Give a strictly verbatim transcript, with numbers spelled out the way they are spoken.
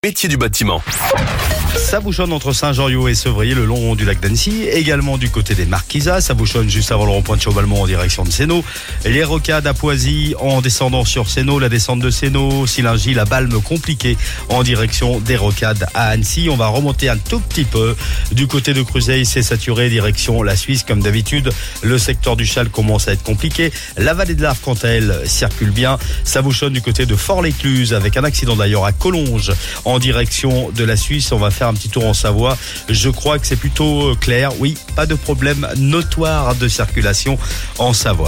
métiers du bâtiment. Ça bouchonne entre Saint-Jean-Riau et Sevrier, le long du lac d'Annecy. Également du côté des Marquisas. Ça bouchonne juste avant le rond-point de Chauvalmont en direction de Sénaux. Les Rocades à Poisy en descendant sur Sénaux. La descente de Sénaux, Silingy, la Balme compliquée en direction des Rocades à Annecy. On va remonter un tout petit peu. Du côté de Cruzeil, c'est saturé direction la Suisse. Comme d'habitude, le secteur du Châle commence à être compliqué. La vallée de l'Arve, quant à elle, circule bien. Ça bouchonne du côté de Fort-l'Écluse avec un accident d'ailleurs à Collonges en direction de la Suisse. On va faire un petit tour en Savoie. Je crois que c'est plutôt clair. Oui, pas de problème notoire de circulation en Savoie.